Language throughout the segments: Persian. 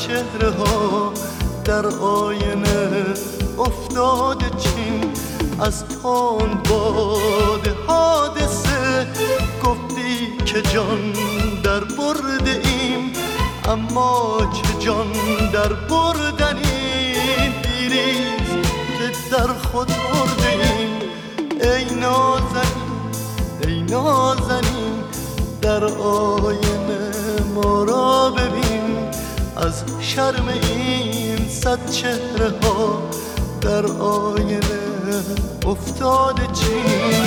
چهره ها در آینه افتاده چین. از تند باد حادثه گفتی که جان در برده ایم، اما چه جان در بردنیم. دیریز که در خود برده ایم. ای نازنین ای نازنین در آینه ما را ببین. از شرم این صد چهره ها در آینه افتاده چین.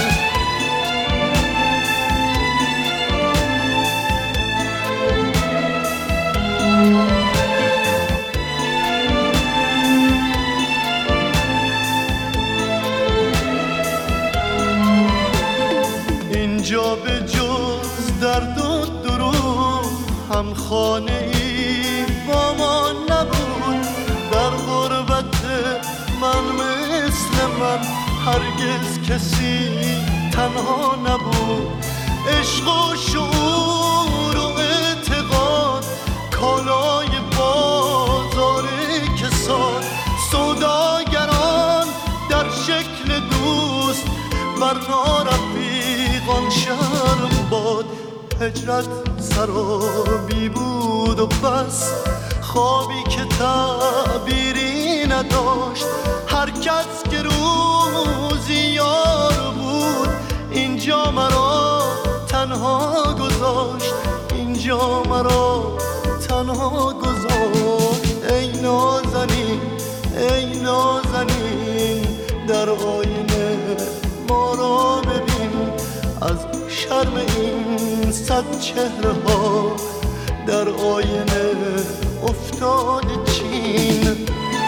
اینجا به جز درد و دروغ هم خانه ای با ما نبود. در غربت من مثل من هرگز کسی تنها نبود. عشق و شعور و اعتقاد کالای بازار کساد. سوداگران در شکل دوست بر نارفیقان شرم باد. هجرت سرابی بود و بس، خوابی که تعبیری نداشت. هر کس که روزی یار بود اینجا مرا تنها گذاشت. اینجا مرا تنها گذاشت. ای نازنین ای نازنین در آینه ما را ببین. از شرم این صد چهره ها در آینه افتاده چین.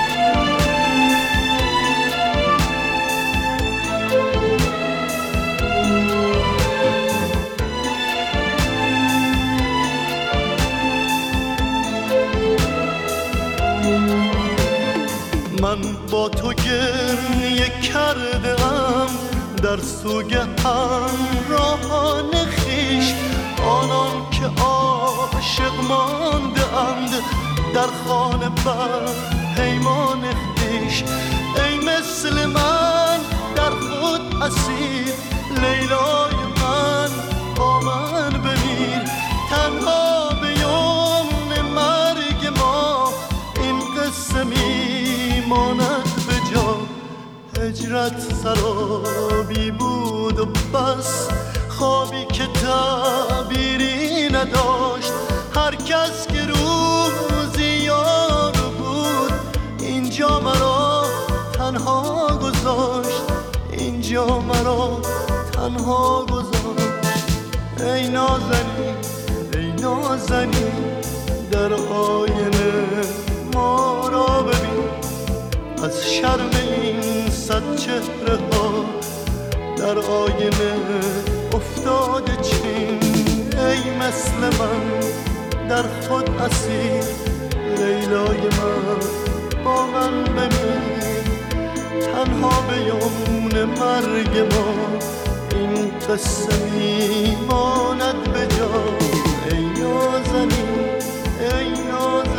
من با تو گریه کرده ام در سوگ همراهان خویش. آنان که عاشق مانده اند در خانه بر پیمان خویش. ای مثل من در خود اسیر، لیلای من با من بمیر. تنها به یمن مرگ ما این قصه میماند به جا. هجرت سرابی بود و بس، خوابی که تعبیری نداشت. هر کس که روزی یار بود اینجا مرا تنها گذاشت. اینجا مرا تنها گذاشت. ای نازنین ای نازنین در آینه ما را ببین. از شرم این صد چهره ها در آینه افتاده چین. ای مثل من در خود اسیر، لیلای من با من بمیر. تنها به یمن مرگ ما این قصه میماند به جا. ای نازنین ای نازنین